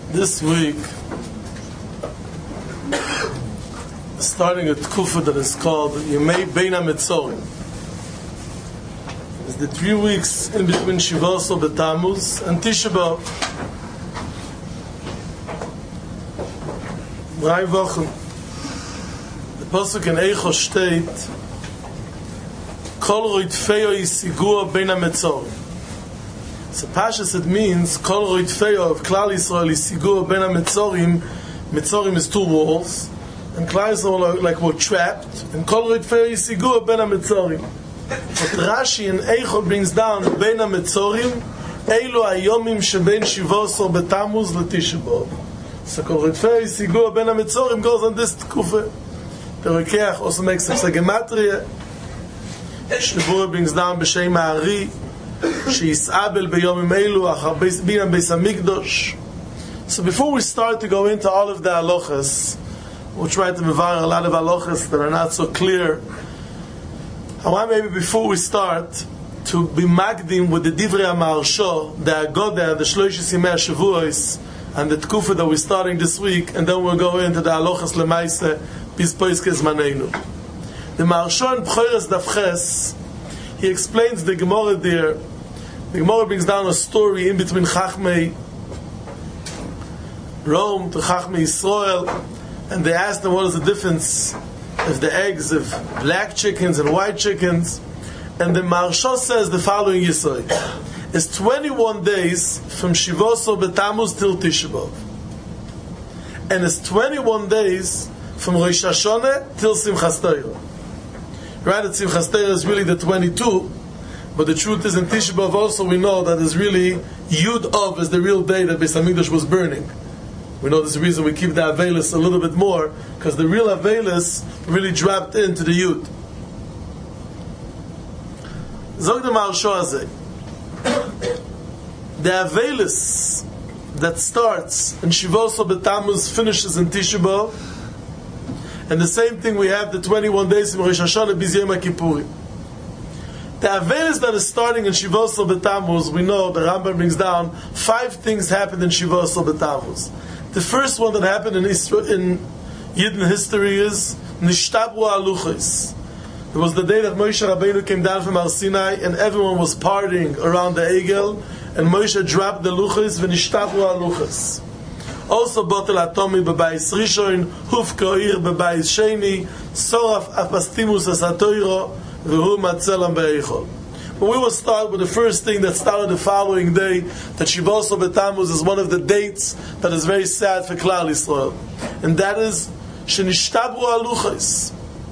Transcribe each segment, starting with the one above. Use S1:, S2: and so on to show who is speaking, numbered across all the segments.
S1: This week, starting a tkufa that is called Yemei Bein HaMetzorim. It's the 3 weeks in between Shivos B'Tammuz and Tisha B'Av. Drei Wochen. The pasuk in Eicho steht, Kol Roitfeyo Yisigua Bein HaMetzorim. So Pashas it means Kol Roitfeyo of Klal Yisrael Yisigua Bein HaMetzorim. Metzorim is 2 walls, and Klal Yisrael like were trapped, and Kol Roitfeyo Yisigua Bein HaMetzorim. But Rashi in Eicho brings down Bein HaMetzorim Eilu Hayomim Shebein Shivos B'Tammuz L'Tisha B'Av. So Kol Roitfeyo Yisigua Bein HaMetzorim goes on this tkufa. The Rekeach also makes a gematria. Shnebura brings down B'Shem Ha'ari She'isabel B'Yomim Eilu Achar Binan Beis HaMikdosh. So before we start to go into all of the halachas, we'll try to mevar a lot of halachas that are not so clear. I want maybe before we start to be magdim with the Divrei HaMaharsha, the Agoda, the Shloshis Yimei HaShavuos, and the Tkufa that we're starting this week, and then we'll go into the halachas lemaise bis poiske zmaneinu. The Maharsha in Bchoros Daf Ches, he explains the Gemara there. The Gemara brings down a story in between Chachmei Rome to Chachmei Yisrael, and they asked them what is the difference of the eggs of black chickens and white chickens. And the Maharsha says the following Yisrael: it's 21 days from Shivos B'Tammuz till Tisha B'Av, and it's 21 days from Rosh Hashanah till Simchas Torah. Right, that Simchas Torah is really the 22, but the truth is in Tisha B'Av also we know that is really Yud Av is the real day that Beis HaMikdash was burning. We know this is the reason we keep the Avelis a little bit more, because the real Avelis really dropped into the Yud. Zog the Maharsha Azeh. The Avelis that starts in Shivos B'Tammuz finishes in Tisha B'Av, and the same thing we have the 21 days in Rosh Hashanah bis Yom HaKippurim. The Avelis that is starting in Shivos B'Tammuz, we know the Rambam brings down 5 things happened in Shivos B'Tammuz. The first one that happened in Yidden history is Nishtabru Aluchos. It was the day that Moshe Rabbeinu came down from Har Sinai, and everyone was partying around the Egel, and Moshe dropped the Luchos, V'Nishtabru Aluchos. Also, Botel Atomi B'Bayis Rishon, Hufka Ir B'Bayis Sheni, Soraf Apastimus Asatoiro, V'Hu Matzelam Be'Eichol. But we will start with the first thing that started the following day, that Shivos B'Tammuz is one of the dates that is very sad for Klal Yisrael. And that is, Shenishtabru Aluchos.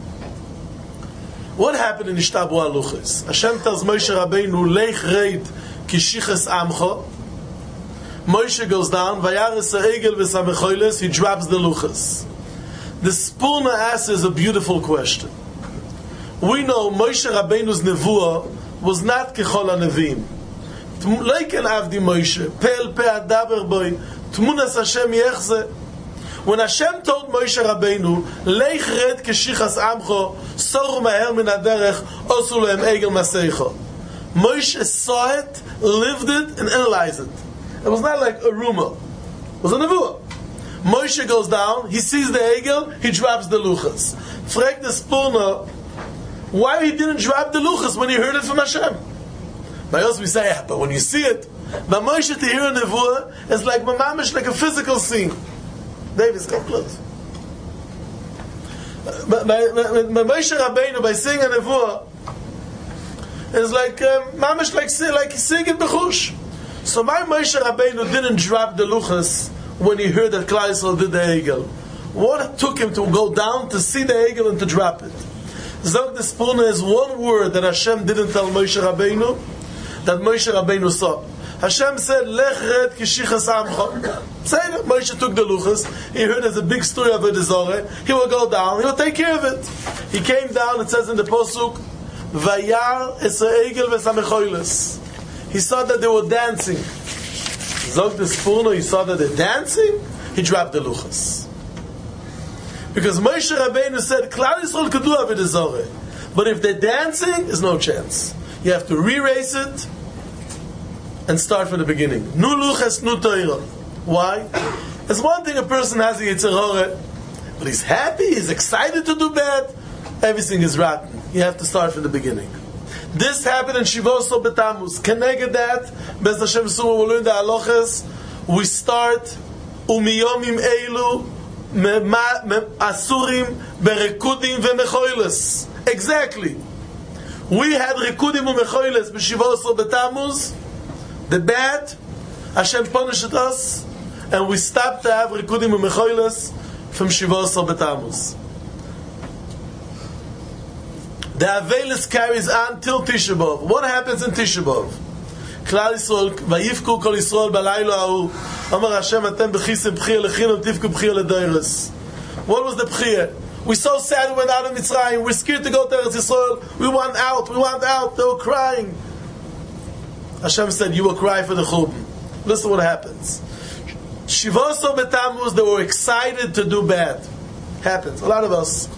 S1: What happened in Nishtabru Aluchos? Hashem tells Moshe Rabbeinu, Leich Reid Kishiches Amcho. Moshe goes down, Vayaris Ha'egel V'Samechoiles, he drops the Luchos. The Spurna asks a beautiful question. We know Moshe Rabbeinu's Nevuah was not Kechol HaNeviim. Leiken Avdi Moshe, Pel Pe Adaber Boi, Tmunas Hashem Yechze. When Hashem told Moshe Rabbeinu, Leich Red Keshichas Amcho, Soru Maher Min HaDerech, Osu Lehem Egel Maseicho. Moshe saw it, lived it, and analyzed it. It was not like a rumor. It was a nevuah. Moshe goes down, he sees the Egel, he drops the Luchos. Frag the Spurna, why he didn't drop the Luchos when he heard it from Hashem? By us we say, but when you see it, by Moshe to hear a nevuah is like mamamish, like a physical scene. Davis, come close. By Moshe Rabbeinu, by seeing a nevuah, is like mamish, like seeing it b'chush. So why Moshe Rabbeinu didn't drop the Luchos when he heard that Klal Yisrael did the Egel? What took him to go down to see the Egel and to drop it? Zog the Spurna is one word that Hashem didn't tell Moshe Rabbeinu, that Moshe Rabbeinu saw. Hashem said, Lech red kishichas amcho. Moshe took the Luchos, he heard there's a big story of the Zorah, he will go down, he will take care of it. He came down, it says in the Posuk, Vayar es ha'egel v'samechoiles. He saw that they were dancing. Zog the Spurna, he saw that they're dancing, he dropped the Luchos. Because Moshe Rabbeinu said, Klal Yisrael could do Avodah Zorah, but if they're dancing, there's no chance. You have to re-race it and start from the beginning. Nu Luchos, nu Torah. Why? It's one thing a person has a Yetzer Hara, but he's happy, he's excited to do bad. Everything is rotten. You have to start from the beginning. This happened in Shivos B'Tammuz. Keneged that, Bez Hashem Suma, we learn the halachas. We start Umiyomim Eilu Asurim Berekudim Vemechoiles. Exactly. We had Rekudim Umechoiles B'Shivos B'Tammuz. The bad, Hashem punished us, and we stopped to have Rekudim Umechoiles from Shivos B'Tammuz. The Avelis carries on till Tisha B'Av. What happens in Tisha B'Av? Klal Yisrael, Vayivku Kol Yisrael Balaylo Ahu, Amar Hashem Atem B'chisim B'chiyah Lechinam Tivku B'chiyah L'Deiros. What was the B'chiyah? We're so sad we went out of Mitzrayim. We're scared to go to Eretz Yisrael. We want out. They were crying. Hashem said, you will cry for the Churban. Listen what happens. Shivos B'Tammuz, they were excited to do bad. Happens. A lot of us,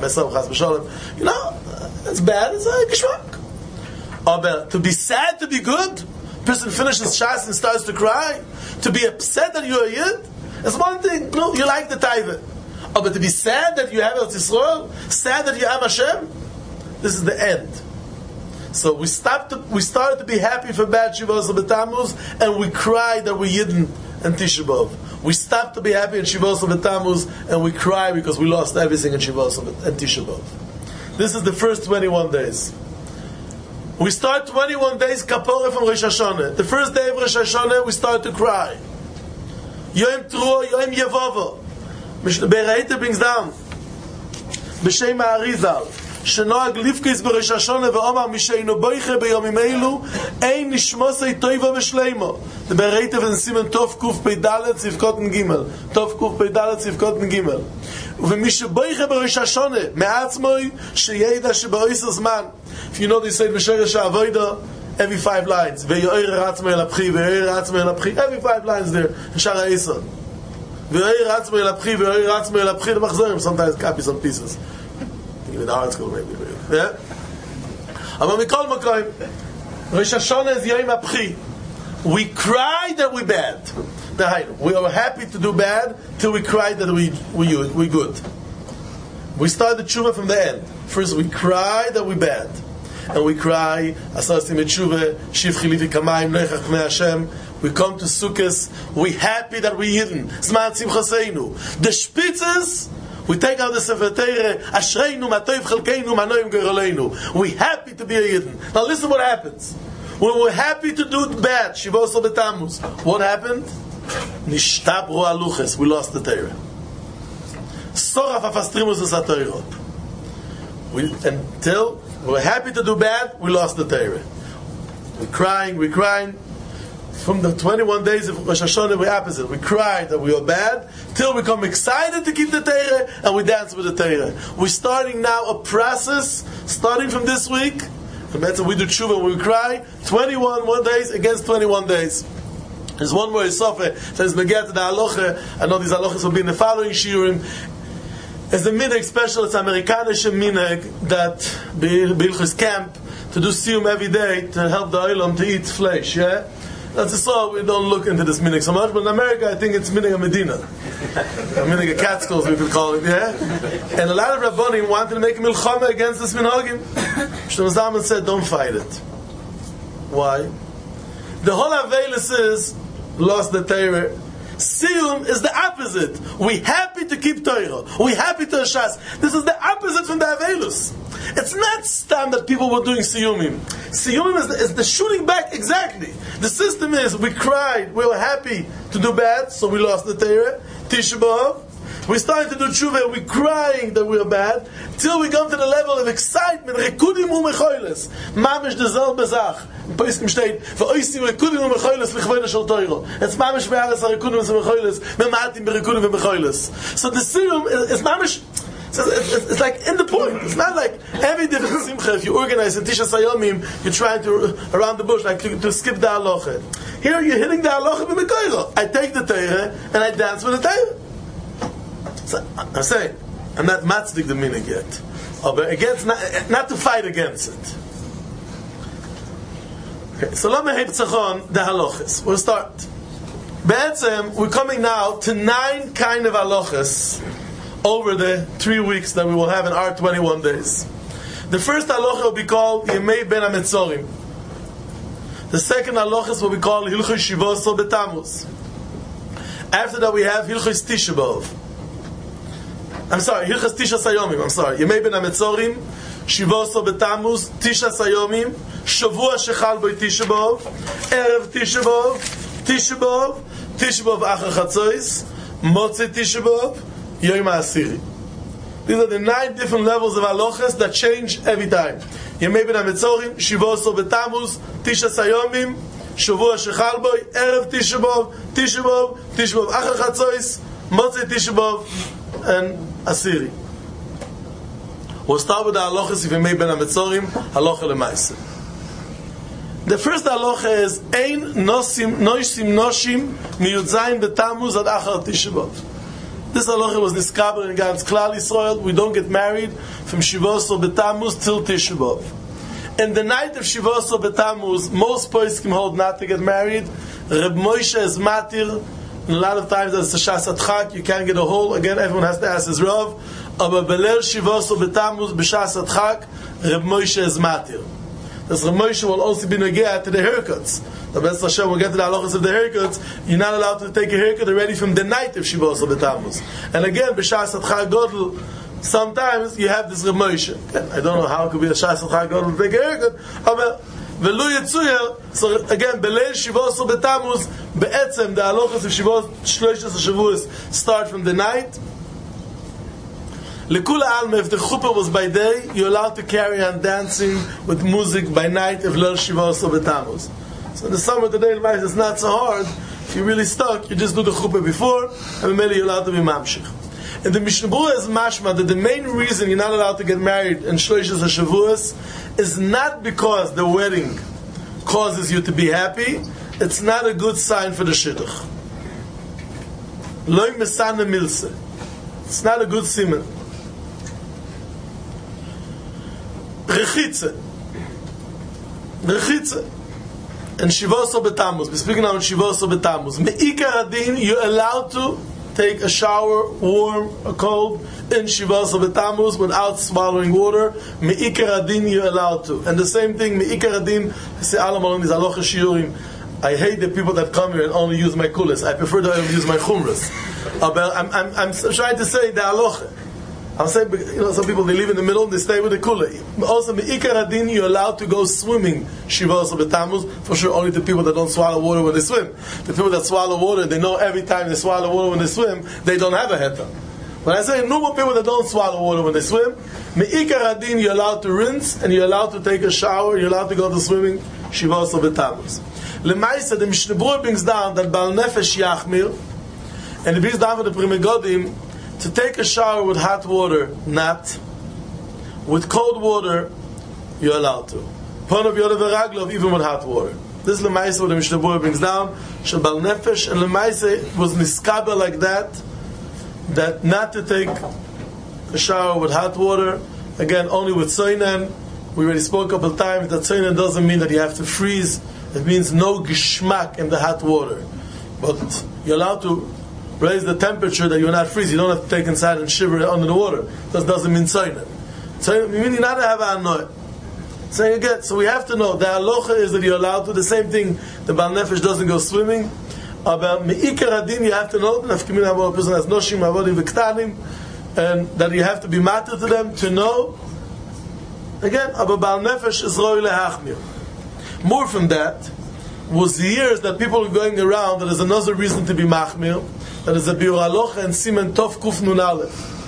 S1: you know, it's bad, it's a geschmack. But to be sad, to be good, person finishes Shas and starts to cry, to be upset that you're a Yid, it's one thing. No, you like the Taiva. But to be sad that you have Eretz Yisrael, sad that you have Hashem, this is the end. So we started to be happy for bad Shivos B'Tammuz, and we cried that we're Yidden and Tisha B'Av. We stopped to be happy in Shivos B'Tammuz, and we cry because we lost everything in Shivos and Tisha B'Av. This is the first 21 days. We start 21 days Kapora from Rosh Hashanah. The first day of Rosh Hashanah, we start to cry. Yom Teruah, Yom Yevava. Bereita brings down. B'Shem Ha'arizal. שנוהג ליפקיס בראש השונה ואומר משאינו בויכה ביומים אלו אין נשמוסי טויבה ושלימו. דבר ראיתם ונסימן טוב קוף פ"ד צבקות נגימל, טוב קוף פ"ד צבקות נגימל. ומי שבויכה בראש השונה מעצמוי שידע שבאויס הזמן. If you know they say בשרש העבודה, every 5 lines ויוער עצמי אל הבחי ויוער עצמי אל הבחי, every 5 lines there בשער העשר ויוער עצמי אל הבחי ויוער עצמי אל הבחי למחזורים, sometimes copy some pieces in the art school maybe, yeah? אבל מכל מקום, Rosh Hashanah is Yom HaPchi. We cry that we bad. We are happy to do bad till we cry that we good. We start the tshuva from the end. First we cry that we bad. And we cry, Asasim Tshuva, Shiv Chilifi Kamayim, Nechach Pnei Hashem. We come to Sukkot. We happy that we Yidden. Zman Simchaseinu. The Spitzes, we take out the Sefer Torah, Ashreinu, Matoiv Chalkeinu, Manoim Gerolenu. We happy to be a Yidden. Now listen what happens. When we're happy to do bad, Shivos B'Tammuz, what happened? Nishtabru Aluches. We lost the Torah. Soraf Afastrimus is a Torah. Until we're happy to do bad, we lost the Torah. We're crying. From the 21 days of Rosh Hashanah, we're opposite. We cry that we are bad, till we become excited to keep the Torah, and we dance with the Torah. We're starting now a process, starting from this week, and that's what we do tshuva when we cry, 21 days against 21 days. There's one more Yisofah, says, Megat the halacha. I know these halachas will be in the following shiurim. As a minhag special, it's Amerikanische minhag, that Bilchus camp, to do siyum every day, to help the olam to eat flesh, yeah? That's just so we don't look into this minhag so much, but in America I think it's minhag a Medina. Minhag a Catskills we could call it, yeah? And a lot of Rabbanim wanted to make a milchama against this minhagim. Shlomo Zalman said, don't fight it. Why? The whole Avelis is, lost the Torah. Siyum is the opposite. We happy to keep Torah. We happy to Shas. This is the opposite from the Avelus. It's not stam that people were doing Siyumim. Siyumim is the shooting back exactly. The system is, we cried, we were happy to do bad, so we lost the Torah. Tisha B'Av. We started to do tshuva, we're crying that we are bad, till we come to the level of excitement. Rekudim u'mechoiles. Mamish de zel bezach. In Pesachim steht, v'oisim rekudim u'mechoiles l'chvoida shel Torah. It's mamish be'aretz ha'rekudim u'mechoiles, me'matim be'rekudim u'mechoiles. So the siyum is mamish, it's like in the point. It's not like every different simcha. If you organize in Tisha Sayomim, you're trying to around the bush, like to skip the halacha. Here you're hitting the halacha b'mekoiro. I take the Torah and I dance with the Torah. So, I'm saying, I'm not matzdik the minhag yet. But against, not to fight against it. Okay, so Lama Hebtzachon, the halachas. We'll start. Be'etzem, we're coming now to 9 kind of halachas over the 3 weeks that we will have in our 21 days. The first halacha will be called Yemei Ben HaMetzorim. The second halachas will be called Hilchos Shivoso B'Tammuz. After that we have Hilchos Tisha B'Av. Hilchos Tisha Sayomim. Yemei Ben HaMetzorim, Shivoso B'Tammuz, Tisha Sayomim, Shavua Shechal Boi Tisha B'Av, Erev Tisha B'Av, Tisha B'Av, Tisha B'Av Achar Chatzois, Motzei Tisha B'Av, Yom HaAsiri. These are the 9 different levels of halachas that change every time. Yemei Ben HaMetzorim, Shivoso B'Tammuz, Tisha Sayomim, Shavua Shechal Boi, Erev Tisha B'Av, Tisha B'Av, Tisha B'Av Achar Chatzois, Motzei Tisha B'Av, and Asiri. We'll start with the halachas of Yemei Ben HaMetzorim, halacha l'maaseh. The first halacha is Ein nosim noshim miyudzayin b'Tammuz ad achar Tisha B'Av. This halacha was niskaber in God's Klal Yisrael. We don't get married from Shivoso b'Tammuz till Tisha B'Av. In the night of Shivoso b'Tammuz, most poskim hold not to get married. Reb Moshe is matir. And a lot of times as a Shas Adchak, you can't get a hole. Again, everyone has to ask his Rav. Aber Belel Shivoso b'Tammuz b'Shas Adchak, Reb Moshe is matir. This Reb Moshe will also be negea to the haircuts. The B'ez Hashem will get to the halachas of the haircuts. You're not allowed to take a haircut already from the night of Shivoso b'Tammuz. And again, b'Shas Adchak Godel, sometimes you have this Reb Moshe. Again, I don't know how it could be a Shas Adchak Godel to take a haircut. V'lu yitzuyer, so again, Belel Shivoso b'Tammuz, be'etzem, the halachas of Shivos, Shloishes Shavuos start from the night. Lekula alma, if the chuppah was by day, you're allowed to carry on dancing with music by night if Lel Shivoso b'Tammuz. So in the summer, the day it's not so hard. If you're really stuck, you just do the chuppah before, and maybe you're allowed to be mamshich. And the Mishnah Berurah is mashma that the main reason you're not allowed to get married in Shloishes Shavuos is not because the wedding causes you to be happy. It's not a good sign for the shidduch. Loi mesana milse. It's not a good siman. Rechitze. And Shivoso b'Tammuz. We're speaking now on Shivoso b'Tammuz. Me'ikar adin, you're allowed to take a shower, warm or cold, in Shivoso b'Tammuz without swallowing water. Me'ikar adin, you're allowed to. And the same thing, Me'ikar adin, I say alam alon is alocha shiurim. I hate the people that come here and only use my kulas. I prefer to only use my chumras. I'm trying to say the alocha. I'm saying, some people, they live in the middle, they stay with the kula. Also, me'ikar adin, you're allowed to go swimming, Shivoso b'Tammuz, for sure only the people that don't swallow water when they swim. The people that swallow water, they know every time they swallow water when they swim, they don't have a heta. When I say normal people that don't swallow water when they swim, me'ikar adin, you're allowed to rinse, and you're allowed to take a shower, you're allowed to go to swimming, Shivoso b'Tammuz. L'maisa, the Mishnah Berurah brings down that Baal Nefesh Yachmir, and it brings down for the Pri Megadim, to take a shower with hot water, not. With cold water, you're allowed to. Ponav Yodav V'Raglov, even with hot water. This is L'maisa what the Mishnah Berurah brings down. Shabal Nefesh, and L'maisa was niskaber like that not to take a shower with hot water. Again, only with Tzoinen. We already spoke a couple of times that Tzoinen doesn't mean that you have to freeze. It means no geschmack in the hot water. But you're allowed to raise the temperature that you're not freeze. You don't have to take inside and shiver under the water. That doesn't mean tzoinen. Tzoinen means you not have an anoy. Saying again, so we have to know the halacha is that you're allowed to. The same thing, the Baal Nefesh doesn't go swimming. About me'ikar adin, you have to know that a person has noshim avodim v'ktanim, and that you have to be matter to them to know. Again, about Baal Nefesh is roi lehachmir. More from that was the years that people are going around. That is another reason to be machmir. That is a biur halacha and siman tov kuf nun aleph.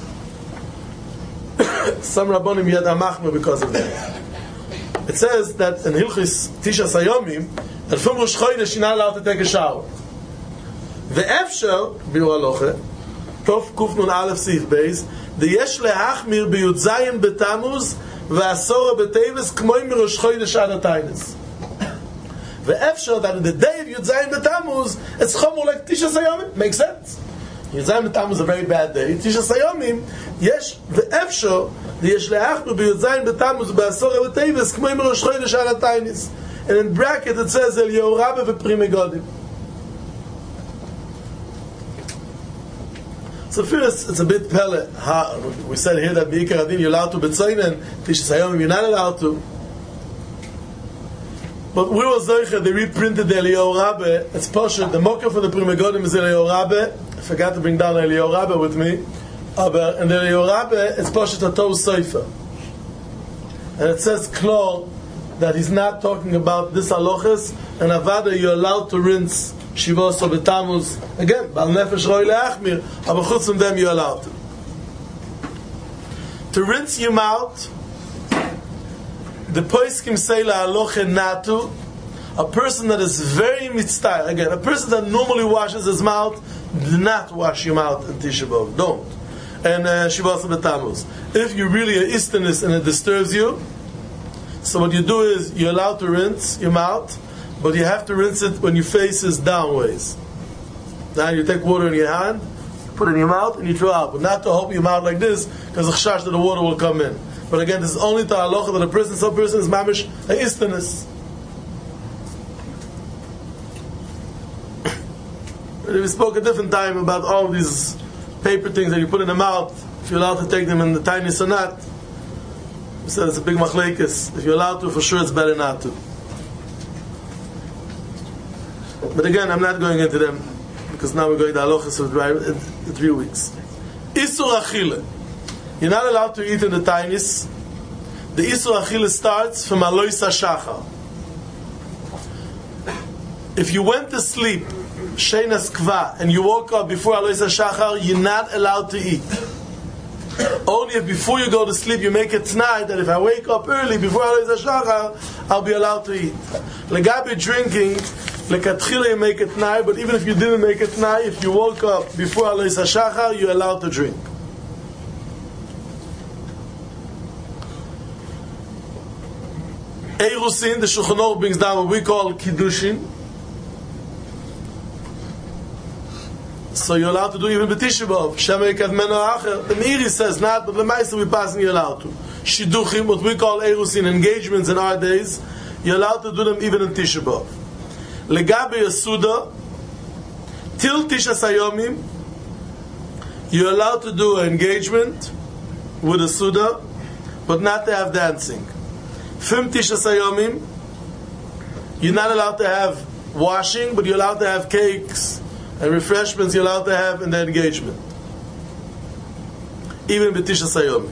S1: Some rabbonim yad machmir because of that. It says that in Hilchis Tisha Sayomim, that from Rosh Chodesh you're not allowed to take a shower. Ve'efshel biur halacha tov kuf nun aleph sif beis the yesh lehachmir biyud zayin betamuz ve'asora betevis k'moy mirosh chodesh ad hataynis. Ve'efshel that in the day of Yud Zayin B'Tammuz it's chomor like Tisha Sayomim. Makes sense. Yud Zayin B'Tammuz is a very bad day. Tisha Sayomim yesh ve'efshel the yesh le'achmir b'Yud Zayin B'Tammuz be'asora betevis k'moy mirosh chodesh ad hataynis. And in bracket it says El Yorabah v'Pri Megadim. So first, it's a bit pele. We said here that Be'ikar Adin you're allowed to betzainen, Tishas Hayomim you're not allowed to. But we were Zoicha, they reprinted the Eliyahu Rabbe. It's Poshet, the mocker for the Pri Megadim is Eliyahu Rabbe. I forgot to bring down Eliyahu Rabbe with me. And the Eliyahu Rabbe, it's Poshet Atov Soifa. And it says Klor that he's not talking about this halachas, and Avada you're allowed to rinse Shivos or Betamuz. Again, Bal Nefesh Roi Le'achmir, but chutz from them you're allowed to. To rinse your mouth, the Poskim say la'aloche natu, a person that is very mitzvah. Again, a person that normally washes his mouth, do not wash your mouth in Tisha B'Av. Don't. And Shivos B'Tamuz. If you really are istinus and it disturbs you, so what you do is you're allowed to rinse your mouth, but you have to rinse it when your face is downways. Now you take water in your hand, put it in your mouth, and you throw out. But not to open your mouth like this, because the chash that the water will come in. But again, this is only to halacha that a person, some person is mamish a istinus. We spoke a different time about all these paper things that you put in the mouth, if you're allowed to take them in the tiny sonat. We said it's a big machlekes. If you're allowed to, for sure it's better not to. But again, I'm not going into them, because now we're going to halachas in 3 weeks. Isur achile. You're not allowed to eat in the tainis. The Isur Achille starts from Alois HaShachar. If you went to sleep, Sheinas Kva, and you woke up before Alois HaShachar, you're not allowed to eat. Only if before you go to sleep you make a t'nai that if I wake up early before Alois HaShachar, I'll be allowed to eat. Legabi drinking, lekatchila you make a t'nai, but even if you didn't make a t'nai, if you woke up before Alois HaShachar, you're allowed to drink. Eirusin, the Shulchan Aruch brings down what we call Kiddushin. So you're allowed to do even B'Tisha B'Av. Shema Yekav Meno Acher. The Meiri says not, but the Meister we passing you're allowed to. Shidduchim, what we call Eirusin, engagements in our days, you're allowed to do them even in Tisha B'Av. Legabe Yasuda, till Tisha Sayomim, you're allowed to do an engagement with a Suda, but not to have dancing. Fim Tisha Sayomim, you're not allowed to have washing, but you're allowed to have cakes and refreshments you're allowed to have in the engagement. Even with Tisha Sayomim.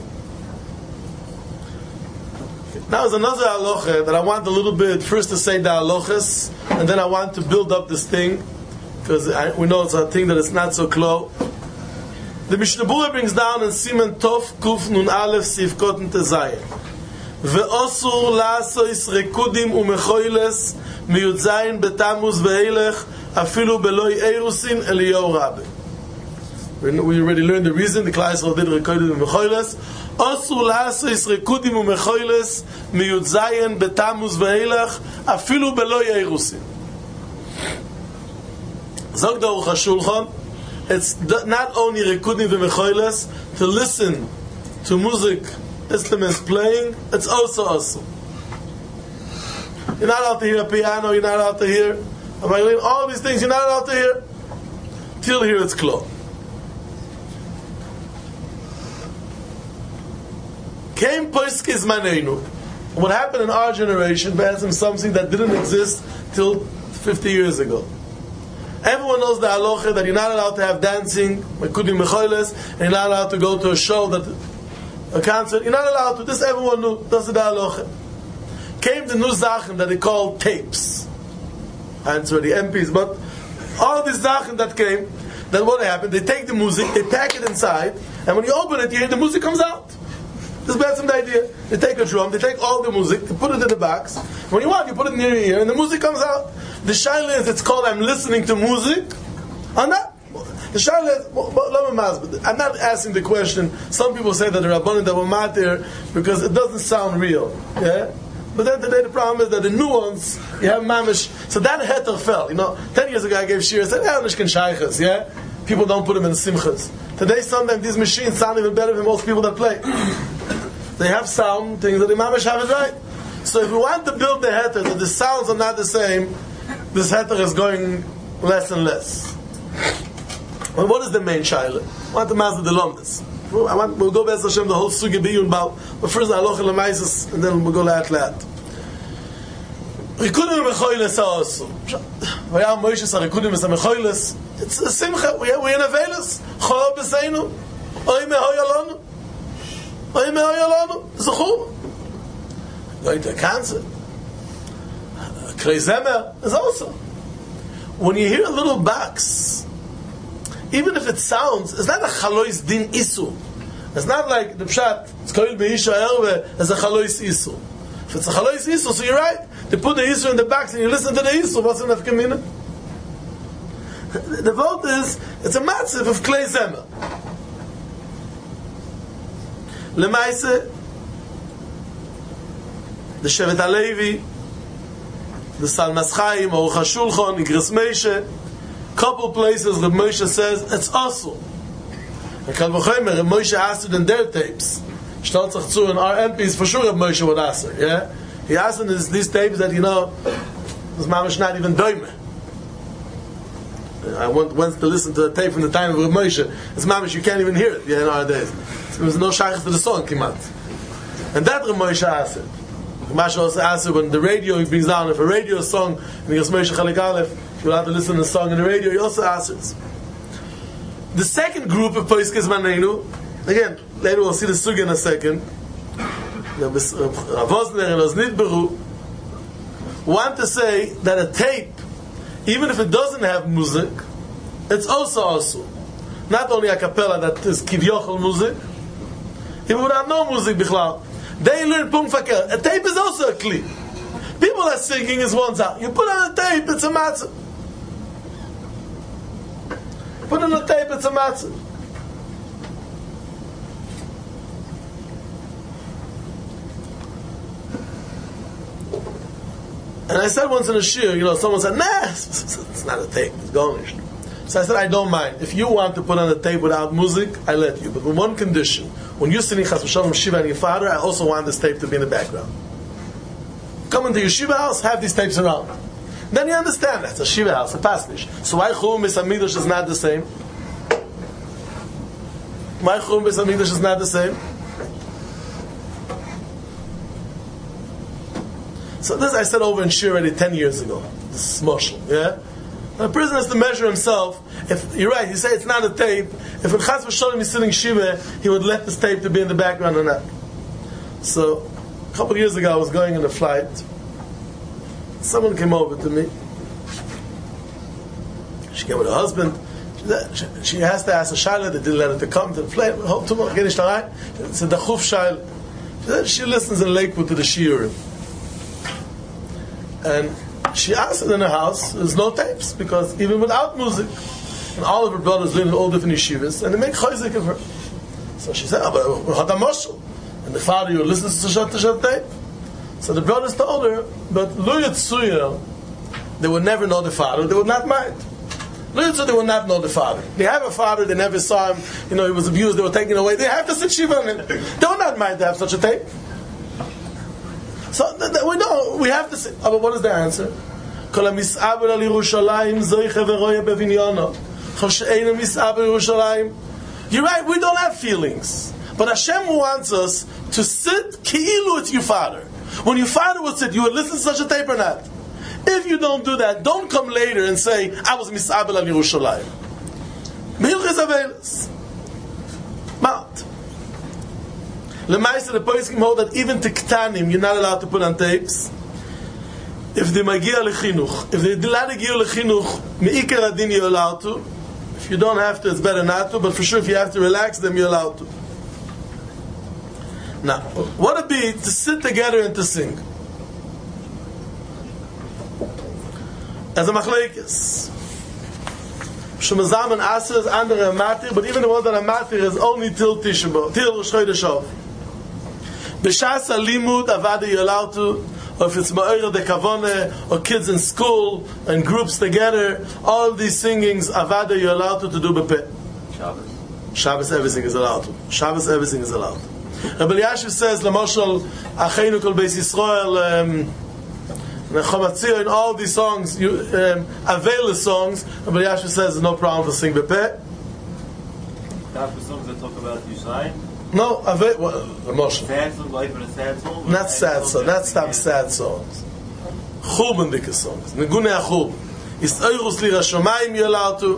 S1: Now there's another halacha that I want a little bit first to say the halachas, and then I want to build up this thing, because we know it's a thing that is not so close. The Mishnah Berurah brings down in Siman Tov Kuf Nun Aleph Sivkot Tezayin. ואוסור לעשות ריקודים ומחוילס מיודזין בתמוז ואילך אפילו בלוי אירוסין אליהו רבי. We already learned the reason the Klal Yisrael did ריקודים ומחוילס. אוסור לעשות ריקודים ומחוילס מיודזין בתמוז ואילך אפילו בלוי אירוסין. זוג דרוך השולחן, it's not only ריקודים ומחוילס to listen to music, instruments playing, it's also. You're not allowed to hear a piano, you're not allowed to hear a violin, all these things you're not allowed to hear. Till here it's closed. Came Poiskis Manenu. What happened in our generation, perhaps something that didn't exist till 50 years ago. Everyone knows the halacha that you're not allowed to have dancing, and you're not allowed to go to a show, a concert, you're not allowed to. This everyone knew. That's the halacha. Came the new Zachen that they call tapes. And so the MPs, but all these Zachen that came, then what happened? They take the music, they pack it inside, and when you open it, you hear the music comes out. This is the idea. They take a drum, they take all the music, they put it in the box. When you want, you put it near your ear, and the music comes out. The shaila is, it's called I'm listening to music. I'm not. The shaila is, I'm not asking the question. Some people say that the Rabbanim that were matir because it doesn't sound real. Yeah? But then today the problem is that the nuance, you have mamish. So that heter fell. 10 years ago I gave shir, I said, nishkin shaychas, yeah? People don't put them in simchas. Today sometimes these machines sound even better than most people that play. They have sound things that the mamish have it right. So if we want to build the heter that the sounds are not the same, this heter is going less and less. Well, what is the main shaila? What the Mazda Delomnis? We'll go Be'ez Hashem the whole sugi biyun about, but first Aloch and Lamaisis, and then we'll go Lat. Rikudim Mechoiles also. Vayam Moshe sa Rikudim Mechoiles. It's a simcha. We're in a veilus. Chol b'seinu. Oy mehoy alonu. Oy mehoy alonu. Zuchum. Going to a concert. Krei Zemer is also. When you hear a little box, even if it sounds, it's not a chalois din isu. It's not like the pshat. It's koil be'isha erve as a chalois isu. If it's a chalois isu, so you're right. They put the isu in the box and you listen to the isu. What's in nafkamina? The vote is, it's a matziv of Klei Zemer. Lemaise, the Shevet HaLevi, the Salmas Chaim, Aruch HaShulchan, Igros Moshe, couple places that Moshe says, it's also. And Kal V'chomer, if Moshe asked it in their tapes, Shtal Tzachzu and our MPs, for sure if Moshe would ask it, yeah? He asked in these tapes that, was mamash not even doime. I went to listen to a tape from the time of Rav Moshe. It's mamish, you can't even hear it nowadays. There was no shaykhs to the song, kimat. And that Rav Moshe asked it. Rav also asked it when the radio he brings down, if a radio song, and he goes Moshe Chalik Aleph, you'll have to listen to the song in the radio, he also asked it. The second group of Poiskes Manenu, again, later we'll see the sugi in a second, Rav Wosner and Oznit Beru, want to say that a tape, even if it doesn't have music, it's also. Not only a cappella that is kivyochel music, even without no music bichlal. They learn pum fakel. A tape is also a kli. People are singing is one sound. You put on a tape, it's a matzah. Put on a tape, it's a matzah. And I said once in a shir, someone said, nah, it's not a tape, it's garnished. So I said, I don't mind. If you want to put on a tape without music, I let you. But with one condition. When you're sitting Chas v'Shalom Shiva and your father, I also want this tape to be in the background. Come into your Shiva house, have these tapes around. Then you understand that. It's a Shiva house, a pasnish. So why Chum B'Samigdash is not the same? Why Chum B'Samigdash is not the same? So this I said over in Shir already 10 years ago. This is Moshel, yeah? A person has to measure himself. If you're right, you say it's not a tape. If in Chas v'Shalom he's sitting Shiva, he would let this tape to be in the background or not. So, a couple of years ago I was going on a flight. Someone came over to me. She came with her husband. She has to ask a shayla. They didn't let her to come to the flight. Tomorrow, it's a dachuf shayla. She listens in Lakewood to the shiurim. And she asked it in her house, there's no tapes, because even without music, and all of her brothers live in all different yeshivas, and they make chayzik of her. So she said, but had a moshel. And the father, you listens to Shat tape. So the brothers told her, but Lo Yitzuya, they would never know the father, they would not mind. Lo Yitzuya, they would not know the father. They have a father, they never saw him, he was abused, they were taken away, they have to sit shiva on him. They would not mind to have such a tape. So we know, we have to say, but what is the answer? You're right, we don't have feelings. But Hashem wants us to sit ki'ilu with your father. When your father would sit, you would listen to such a tape or not? If you don't do that, don't come later and say, I was mis'abel al Yerushalayim. Milchis avelis. Mount. Lemaisa, the poskim hold that even tiktanim, you're not allowed to put on tapes. If they magia lechinuch, if they allowed to give lechinuch, meikar adin you're allowed to. If you don't have to, it's better not to. But for sure, if you have to relax them, you're allowed to. Now, what would it be to sit together and to sing? As a machlekes. Shemazam and Aser is andere matir, but even the one that are matir is only till Tisha B'Av, till Rosh Chodesh. B'shas alimud avada you're allowed to, or if it's ma'ira de kavone, or kids in school, and groups together, all of these singings, avada you're allowed to do b'peh. Shabbos everything is allowed to. Shabbos everything is allowed to. Rabbi Yashiv says, Lamoshal, Acheinu Kol Beis Yisrael, Chomatzir, in all these songs, Avela songs, Rabbi Yashiv says there's no problem for sing b'peh.
S2: After songs that talk about Yushalayim?
S1: No, emotion.
S2: Sad songs, life in a sad song?
S1: Not sad songs, not stop sad songs. Churban dike songs. Negune achurban. Ist Eirus li Rashomayim you're allowed to.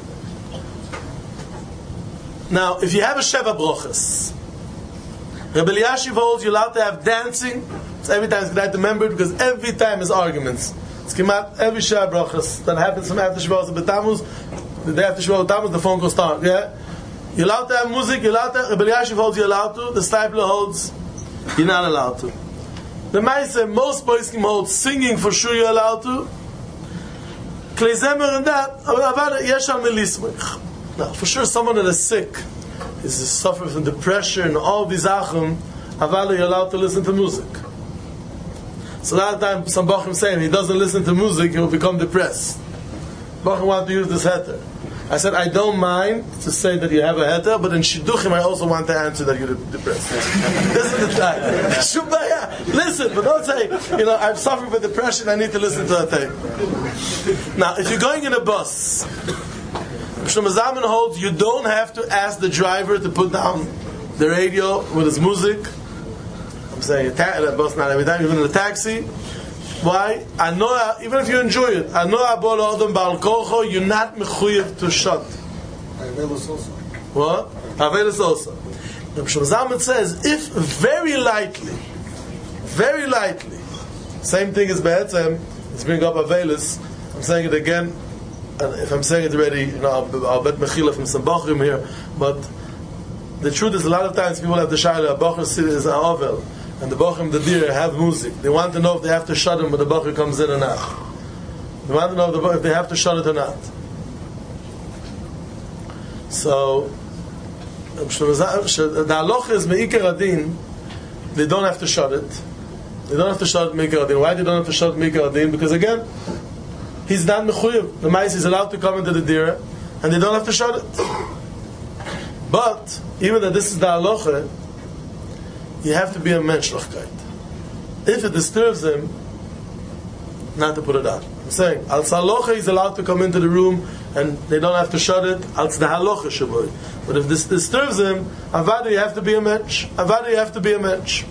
S1: Now, if you have a Sheva Brochas, Rebbe Eliashiv holds you're allowed to have dancing. So every time it's good to remember it, because every time is arguments. It's come out every Sheva Brochas that happens from after Shavuos and B'Tammuz. The day after Shavuos B'Tammuz, the phone goes start. Yeah, you're allowed to have music. You're allowed to. Rebbe Eliashiv holds you're allowed to. The Stipler holds you're not allowed to. The Ma'aseh, most poskim hold singing for sure you're allowed to. Klei Zemer and that, but yesh al melismich. Now, for sure, someone that is sick, is suffering from depression and all these achim, aval you're allowed to listen to music. So a lot of times, some bachim say, if he doesn't listen to music, he will become depressed. Bachim want to use this heter. I said, I don't mind to say that you have a heter, but in Shidduchim, I also want to answer that you're depressed. This is the time. Shubaya, listen, but don't say, I'm suffering from depression, I need to listen to a tape. Now, if you're going in a bus, Shlomo Zalman holds you don't have to ask the driver to put down the radio with his music. I'm saying a bus not every time, even in a taxi. Why? I know, even if you enjoy it, I know you're not mechuyev to shut.
S3: Avelis also.
S1: What? Avelis also. Shlomo Zalman says, if very lightly, same thing as Be'etzem, let's bring up Avelis. I'm saying it again. And if I'm saying it already, I'll bet Mechila from some Bachrim here. But the truth is, a lot of times people have the Shaila, a Bachar is an Ovel, and the Bachrim, the deer, have music. They want to know if they have to shut him when the Bachar comes in or not. They want to know if they have to shut it or not. So, the halacha is Me'ikar Adin, they don't have to shut it. They don't have to shut Me'ikar Adin. Why they don't have to shut Me'ikar Adin? Because again, he's not mechuyev. The mais is allowed to come into the dira, and they don't have to shut it. But even that this is the halacha, you have to be a menschlichkeit. If it disturbs him, not to put it on. I'm saying, als halacha is allowed to come into the room, and they don't have to shut it. Als the halacha shaboy. But if this disturbs him, avada you have to be a mensch. Avada you have to be a mensch.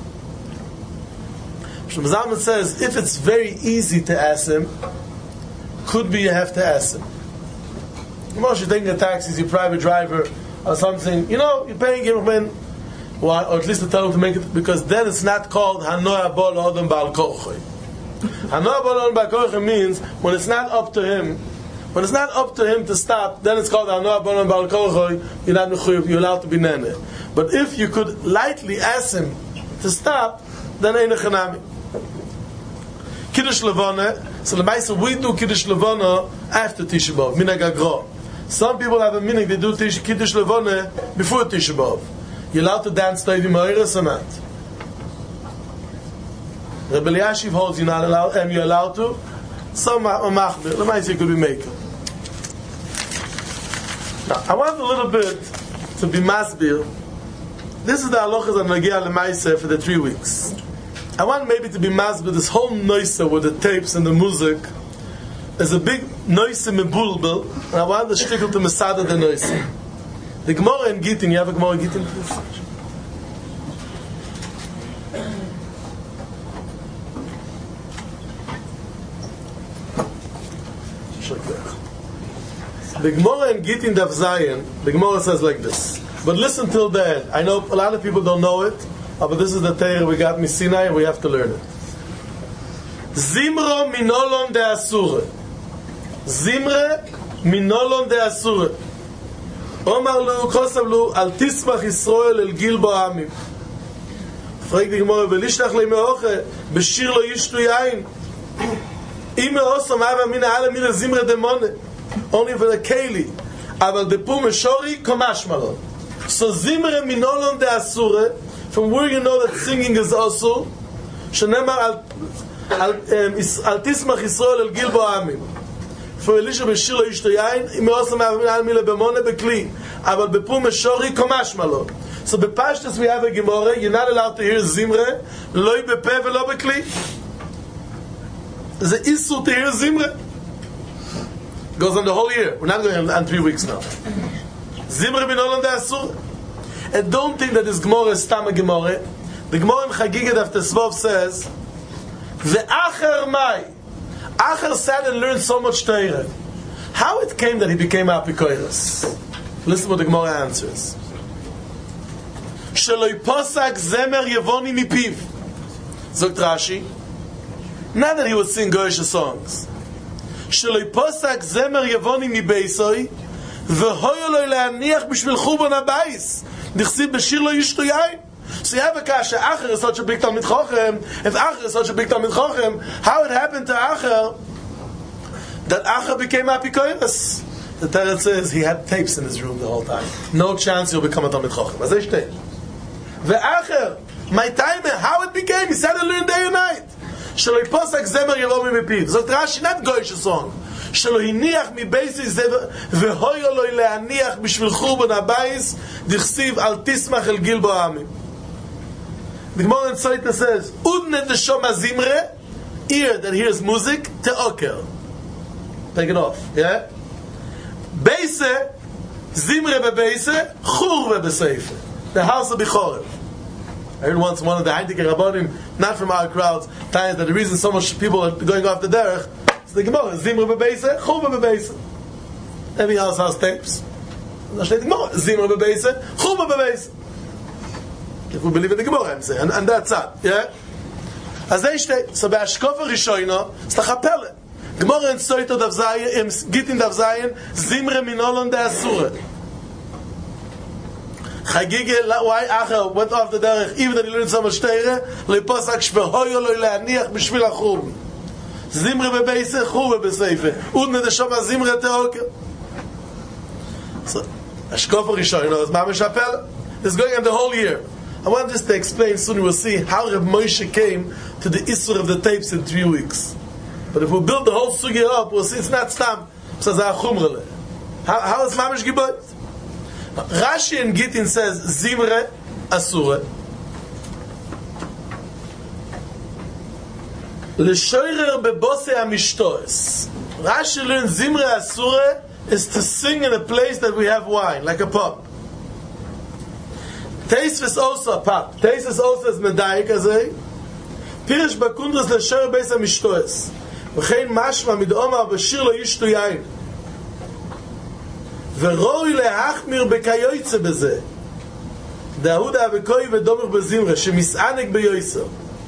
S1: Shlomo Zalman says, if it's very easy to ask him, could be you have to ask him. You're taking a taxi, your private driver, or something. You're paying him when, why? Or at least to tell him to make it, because then it's not called Hanoah Bol Odom Bal Kochoi. Hanoah Bol Odom Bal Kochoi means when it's not up to him. When it's not up to him to stop, then it's called Hanoah Bol Odom Bal Kochoi. You're not mechuyev. You're allowed to be nene. But if you could lightly ask him to stop, then ain't a chanami. Kiddush Levana. So the Maisa, we do Kiddush Levana after Tisha B'Av, Minhag HaGra. Some people have a meaning, they do Kiddush Levana before Tisha B'Av. You're allowed to dance Toivim Ha'eres or not? Rebbe Eliashiv holds you're not allowed, and you're allowed to. Some Machmir, the Maisa could be making. Now, I want a little bit to be masbir. This is the halachas on Nagia L'Maisa for the 3 weeks. I want maybe to be masbir this whole noisa with the tapes and the music. There's a big noisa mebulbel, and I want the shtickle to mesada the noisa. The Gemara in Gittin, you have a Gemara in Gittin, please? The Gemara in Gittin Daf Zayin, the Gemara says like this. But listen till the end. I know a lot of people don't know it, but this is the Torah we got Sinai, and we have to learn it. Zimra minolon de Asure. Zimre minolon de Asure. Omar lu, kosav lu, al tismach Yisrael el Gilbo Amim. Fragt die Gemara, velishlach le meoche, beshir lo yishtu yain. Ime osam ava mina ala mina zimre demone. Only for the keli. Aval de pum shori komash malon. So zimre minolon de Asure, from where you know that singing is also, shenemar al tismach Yisrael el Gilbo Amim. For Elisha b'shir lo yishtu yain, ime osam ava mina ala mina bemone bekli. Aval bepum shori komash malon. So b'pashtus we have a Gemara, you're not allowed to hear zimre, loy bepe velo bekli. There's an issue to hear zimre. Goes on the whole year. We're not going on 3 weeks now. Zimre Minolan de Asur. And don't think that this Gemara is Stama Gemara. The Gemara in Chagiga Daf Tesvav says, Ve'acher mai. Acher sat and learned so much Torah. How it came that he became Apikoros? Listen what the Gemara answers. Sheloi posak zemer yevoni mipiv. Zogt Rashi. Not that he would sing Goyish songs. Sheloi posak zemer yevoni mi beisoi v'hoyoloi le'aniach b'shvil churban habayis. Nichsiv b'shir lo yishtu yain. So you have a kasha, Acher is such a big Talmid Chochem. If Acher is such a big Talmid Chochem, how it happened to Acher that Acher became Apikoros? The Torah says he had tapes in his room the whole time. No chance he'll become a Talmid Chochem. As they say. Ve'acher, my time, how it became, he said it learned day and night. Shelo yiposak zemer yelomi mipiv. Zot Rashi, not Goyish song. Shelo hiniach mi beisi zever vehoyo lo le'aniach b'shvil churban habayis dichsiv al tismach el gilbo amim. The Gemara in Soita says, Udne de shoma zimre, ear that hears music, te'oker. Take it off, yeah? Beise, zimre bebeise, churve beseife. The house will be chorev. I heard once one of the Heintiker Rabbonim, not from our crowds, telling that the reason so much people are going off the derech is the Gemara, zimre bebeise, churve bebeise. Every house has tapes. Zimre bebeise, churve bebeise. If we believe in the Gemara, I'm saying, and that's it, yeah? As they say, so by Ashkofa Rishoyno, it's the Chapelle. Gemara in Soito Dav Zayin, Gittin Dav Zayin, Zimre Minolon de Asura. Chagige, why Acher went off the derech, even that he learned so much Teire, Leiposak Shverhoyo Loi Le'aniach B'shvil HaChurban. Zimre Bebeise, Churve Beseife. Udne de Shoma Zimre Teoker. So, Ashkofa Rishoyno is Mamish Chapelle. It's going on the whole year. I want just to explain, soon we'll see how Reb Moshe came to the Isur of the tapes in 3 weeks. But if we build the whole sugya up, we'll see it's not stam. How is Mamish Gibot? Rashi in Gittin says, Zimre Asura. L'shoirer bebose amishtoes. Rashi learns Zimre Asura is to sing in a place that we have wine, like a pub. Taste is also a pub. Taste is also as medayik azay. Pirish bakundras l'shoirer beis amishtoes. V'chein mashma mid'oma b'shir lo yishtu yain. V'roi le'achmir b'kayoytze b'zeh. Dahuda v'koi v'domich b'zimre shemis'anek b'yoyso.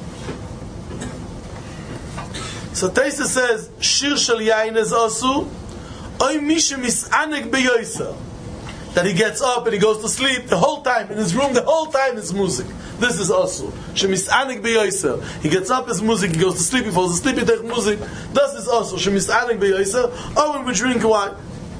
S1: So Taisa says, Shir shel yain is also oy mi shemis'anek b'yoyso. That he gets up and he goes to sleep the whole time in his room. The whole time is music. This is also shemis'anek b'yoyser. He gets up, is music. He goes to sleep. He falls asleep. He takes music. This is also shemis'anek b'yoyser. Or when we drink wine.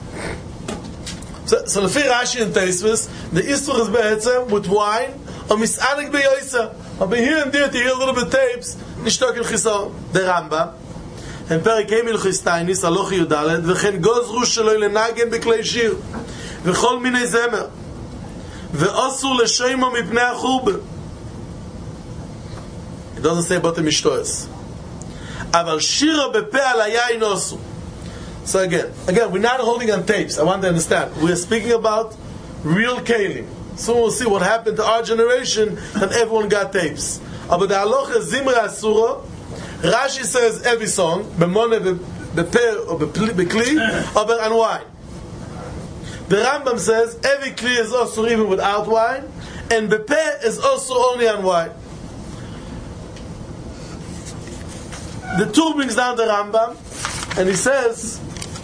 S1: So lefi Rashi and Tosfos, the isur is be'etzem with wine or mis'anek b'yoyser. But here and there to hear a little bit tapes. Nishtok el chisor. The Rambam. And Perik Emil Chistainis Aloch Yudalet v'chen gozru shelo lenagen b'klei shir. וכל מיני זמר ואסור לשיימו מפני החורבן. It doesn't say about the mishtoes. אבל שירה בפה על היין אסור. So again, we're not holding on tapes. I want to understand. We're speaking about real kelim. Soon we'll see what happened to our generation and everyone got tapes. Aber the halacha zimra asura. Rashi says every song b'mone b'per or b'kli aber and wine. The Rambam says every kli is also even without wine, and bepeh is also only on wine. The Tur brings down the Rambam, and he says,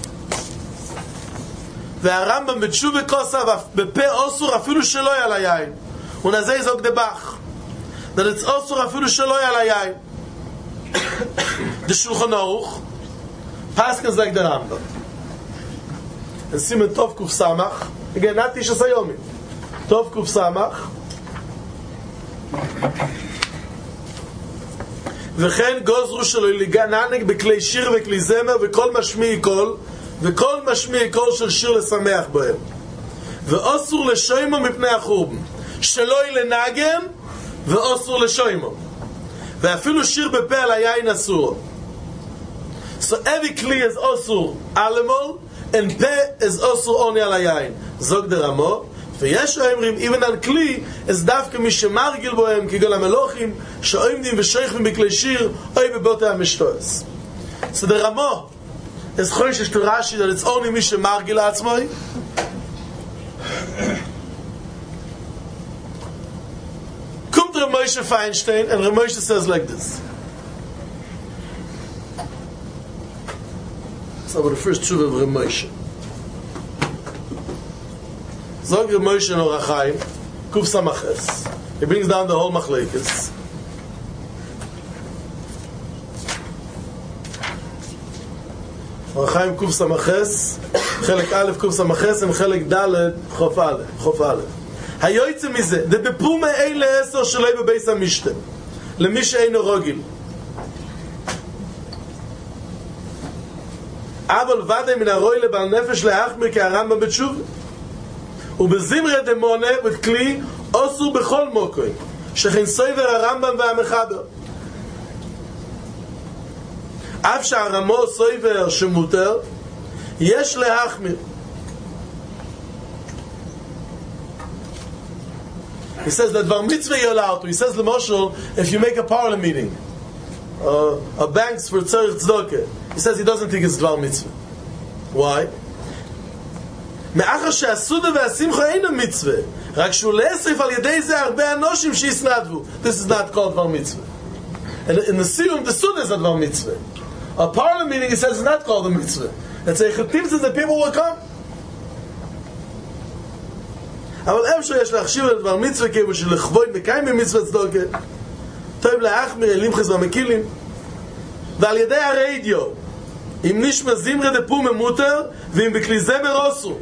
S1: "Ve'arambam b'tshuva kosav bepeh osur afilu sheloi al hayayin." Unazei zog de Bach that it's osur afilu sheloi al hayayin. The Shulchan Aruch paskins like the Rambam. And Simen Tov Kuf Samach. Again, not Tisha Sayomi. Tov Kuf Samach. וכן גוזרו שלו לגננק בכלי שיר וכלי זמר וכל משמיעי קול וכל משמיעי קול של שיר לשמח בהם ואוסור לשוימו מפני החורבן שלא לנגן ואוסור לשוימו ואפילו שיר בפה על היין אסור. So every kli is osur alemol and Peh is also only al hayayin. Zog der Ramo, ויש אומרים, even על כלי, אז דווקא מי שמרגיל בוהם, כגון המלוכים, שעומדים ושייכים בכלי שיר, או בבותי המשתועס. So the Ramo is choishes to Rashi that it's only מי שמרגיל לעצמו. Kommt Rav Moshe Feinstein, and Rav Moshe says like this. So the first two of Rav Moshe. Zog Rav Moshe in Orach Chaim, Kuf Samaches. He brings down the whole Machlekes. Orach Chaim Kuf Samaches, Chelek Aleph Kuf Samaches, and Chelek Dalet Chof Aleph. היוצא מזה, דבפומה אלה 10 שלוי בבייס המשתה, למי שאינו רוגיל. אבל ודאי מן הרוי לבעל נפש להחמיר כהרמב"ם בתשובה. ובזמרי דמונה וכלי אוסור בכל מוקוי, שכן סויבר הרמב"ם והמחבר. אף שהרמו סויבר שמותר, יש להחמיר. He says that Dvar Mitzvah you're allowed to. He says, L'moshel, if you make a parlor meeting, a banks for Tzarech Tzedakah, he says he doesn't think it's Dvar Mitzvah. Why? מאחר שהסודה והשמחה אינו מצווה, רק שהוא לאסף על ידי זה הרבה אנושים שיסנדבו. This is not called Dvar Mitzvah. And in the Siyum, the Suda is a Dvar Mitzvah. A parlor meeting, he says, is not called a Mitzvah. It's a Chetim says that people will come. אבל אפשר יש להחשיב על דבר מצווה כמו שלכבוד מקיים במצווה צדוקה טוב להחמיר אלים חזרה מקילים ועל ידי הרדיו אם נשמע זמרה דפום ממותר ואם בכלי זמר אוסו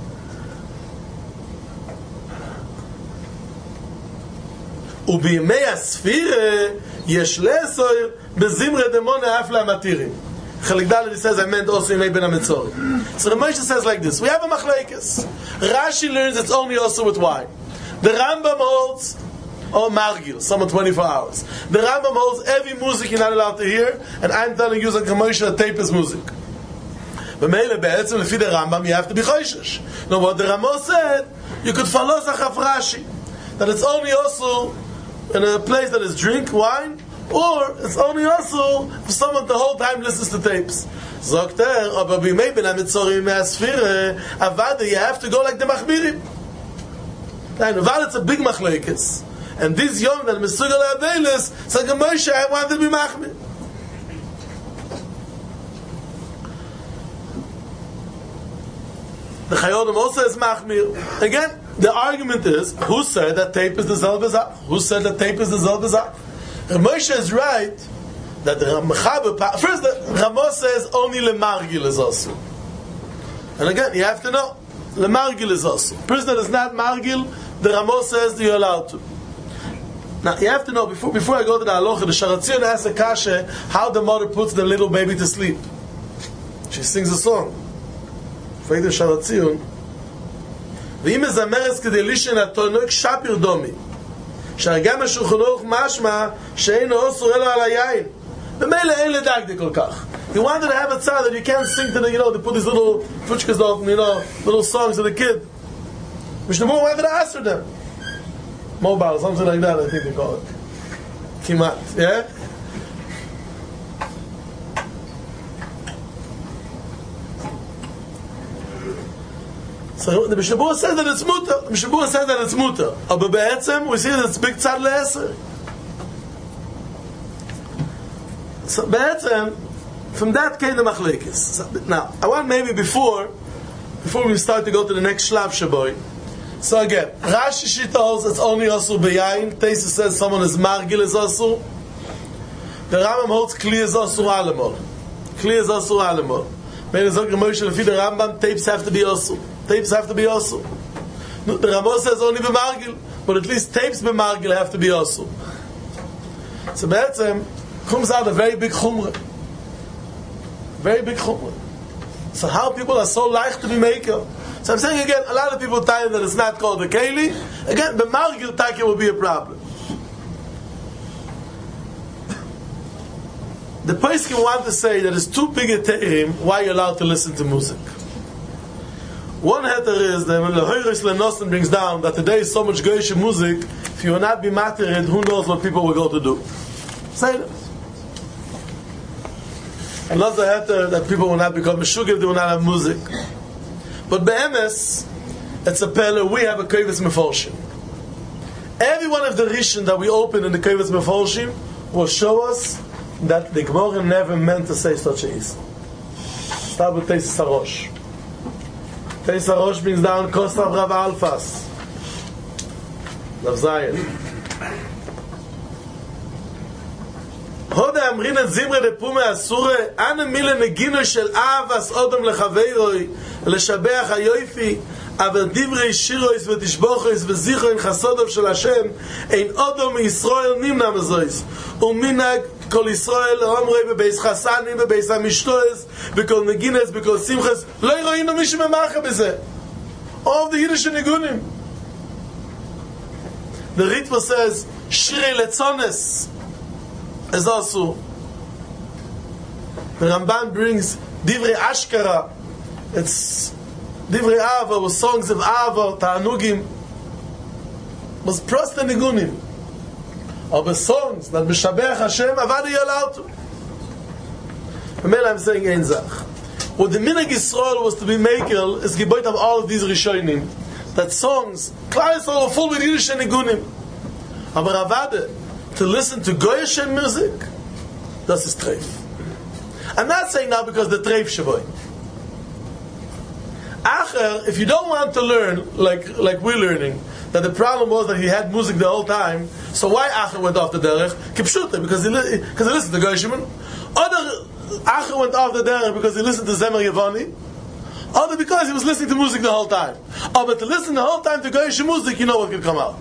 S1: ובימי הספירה יש לאסור בזמרה דמונה אף להמתירים Chelek Dalet says I meant also in Ben HaMetzorim. So the Moshe says like this: we have a machlekes. Rashi learns it's only also with wine. The Rambam holds, or Margil, some 24 hours. The Rambam holds every music you're not allowed to hear, and I'm telling you that commercial tape is music. But Mele Be'etzim lefi the Rambam you have to be choishish. Now what the Ramo said, you could follow Zachaf Rashi that it's only also in a place that is drink wine. Or it's only also for someone the whole time listens to tapes. Zokter, aber bimei ben HaMetzorim me'asfira, avada, you have to go like the Machmirim. Avada, it's a big machlekes. And this young that Mesugal Avelis said, Moshe, I want to be Machmir. The Chayodim also is Machmir. Again, the argument is, who said that tape is the Zel B'Zav? Who said that tape is the Zel B'Zav? Moshe is right that the Mechaber first the Ramo says only lemargil is also, and again you have to know lemargil is also. Person that is not margil, the Ramo says you're allowed to. Now you have to know before I go to the halacha, the Sharatzion asks a kasha how the mother puts the little baby to sleep. She sings a song. For the Sharatzion, v'im ezameres kedei lishen atonok shapir domi. שהגם השולחן ערוך משמע שאינו אוסר אלא על היין במילא אין לדקדק כל כך. You wanted to have a tzad that you can't sing to the, they put these little fuchkas off, little songs to the kid. Mishnah Berurah wanted to ask for them. Mobile, something like that, I think they call it. Kimat, yeah? So the Mishnah Berurah says that it's mutter. The Mishnah Berurah says that it's mutter. But be'etzem, we see that it's big tzad le'eser. So be'etzem, from that came the machlekes. Now, I want maybe before we start to go to the next shlav shaboy. So again, Rashi Shita holds it's only also beyayin. Teisa says someone is margil is also. The Rambam holds kli is also alemol. Kli is also alemol. When it's okay, Moshe lefi the Rambam, tapes have to be also. Tapes have to be also. The Ramo says only b'margil, but at least tapes b'margil have to be also. So be'etzem comes out a very big chumrah. Very big chumrah. So how people are so like to be maker. So I'm saying again, a lot of people tell you that it's not called a keli. Again, b'margil takia will be a problem. The Poskim want to say that it's too big a te'im why you're allowed to listen to music. One heter is that when Lehoiris Lenosten brings down that today is so much Goyish music, if you will not be matered, who knows what people will go to do? Say it. And not the heter that people will not become Meshugim if they will not have music. But be'emes, it's a pele, we have a Kovetz Meforshim. Every one of the Rishon that we open in the Kovetz Meforshim will show us that the Gemara never meant to say such a Yisrael. Start with Teis Sarosh. Teis Sarosh brings down Kostav Rav Alfas. Rav Zayin. Hoda amrin et zimre de pume asure ane mile negino shel avas odom lechaveiroi leshabeach hayoifi aber divrei shirois v'tishbochois v'zichoin chasodov shel Hashem ein odom Yisrael nimna mezois uminag kol Yisrael omrei bebeis chasanim bebeis amishtoes bekol negines bekol simches lo yiroinu mishi memacha beze all of the Yiddish nigunim. The Ritva says shirei letzones is also the Ramban brings Divrei Ashkara. It's Divrei Ava with songs of Ava, Ta'anugim was prost and nigunim aber songs that Meshabeach Hashem avad are allowed to. Remember I'm saying ein Zach what the Minhag Yisrael was to be makel is geboit of all of these Rishonim that songs Klal Yisrael are full with Yiddish and nigunim aber avade to listen to Goyish music, das ist treif. I'm not saying now because the treif shavoy. Acher, if you don't want to learn like we're learning, that the problem was that he had music the whole time, so why Acher went off the derech? Kipshute, because he listened to Goyish. Other Acher went off the derech because he listened to Zemer Yevani. Other because he was listening to music the whole time. Oh, but to listen the whole time to Goyish music, you know what could come out.